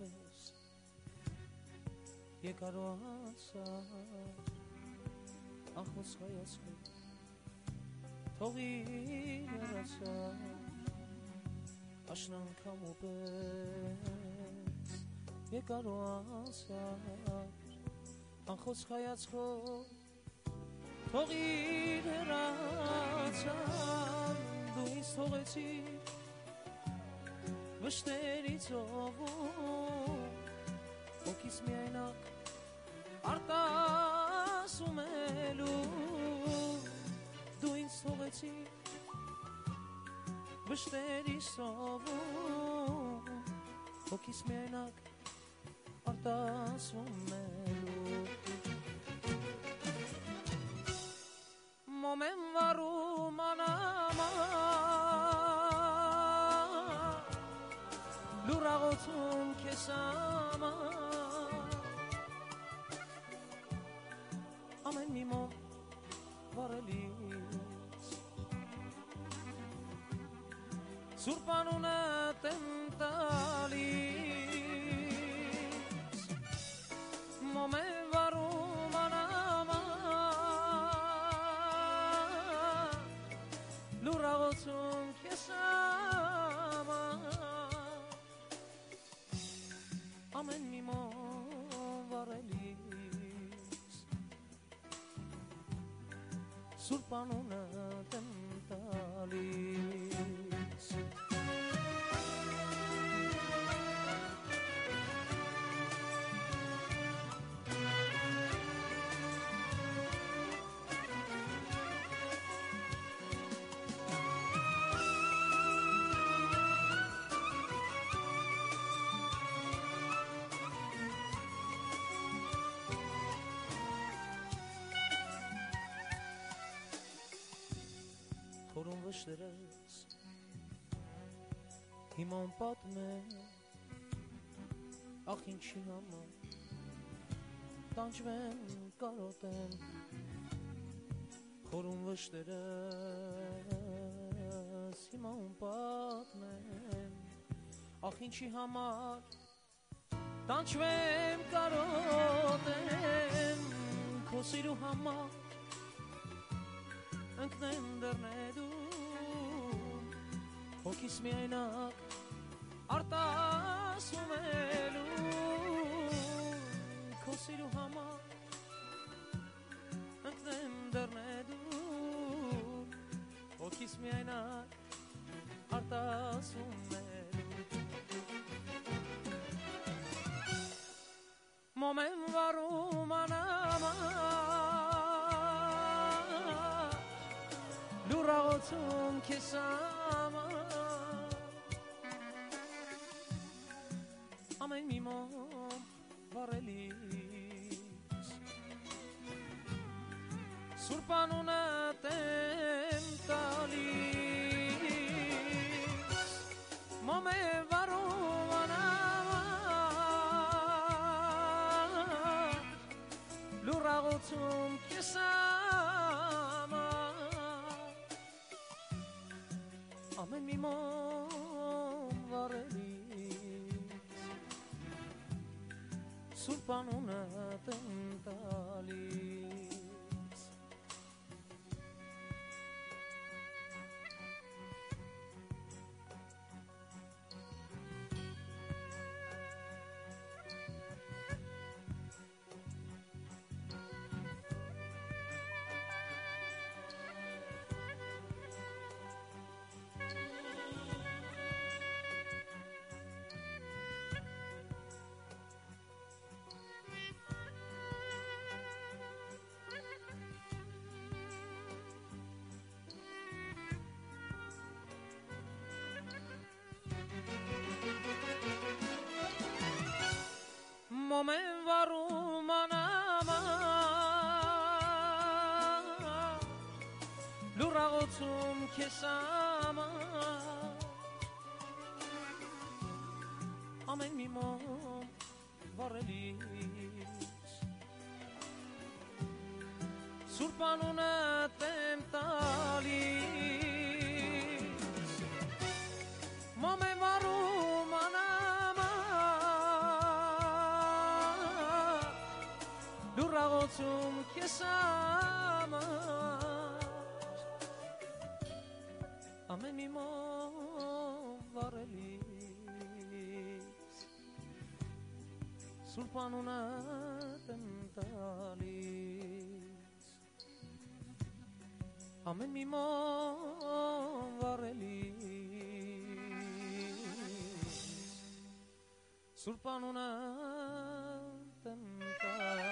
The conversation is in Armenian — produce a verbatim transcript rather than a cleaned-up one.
պես եկարո ասար ախոս հայացքո թողի երասար աշնանքամ ու պես եկարո ասար ախոս հայացքո թողի երասար դու ինձ թողեցիր վշտերից ողում հոգիս միայնակ արտասումելու դու ինձ թողեցիր վշտերից ողում հոգիս միայնակ արտասումելու մոմեն վարում անամա լուրաղոցում քեզ համար ամեն մի մոմ վարելից սուրբ անունդ եմ տալիս մոմ է վարում անամար լուրաղոցում քեզ համար ամեն մի մոմ վարելիս սուրբ անունդ եմ տալիս Թորում վշտերս հիման պատմեմ ախ ինչի համար տանջվեմ կարոտեմ Թորում վշտերս հիման պատմեմ ախ ինչի համար տանջվեմ կարոտեմ քո սիրու համար ընկնեմ դռներում հոգիս միայնակ արտասումելու քո սիրու համար ընկնեմ դռներում հոգիս միայնակ արտասումելու մոմ եմ վարում անամար լուրաղոցում քեզ համար ամեն մի մոմ վարելիս սուրբ անունդ եմ տալիս մոմ է վարում անամար լուրաղոցում քեզ ամեն մի մոմ վարելիս սուրբ անունդ եմ տալիս մոմ եմ վարում անամար լուրաղոցում քեզ համար ամեն մի մոմ վարելիս սուրբ անունդ եմ տալիս մոմ եմ վարում անամար que samas a me mimo varelis sul panuna tentalis a me mimo varelis sul panuna tentalis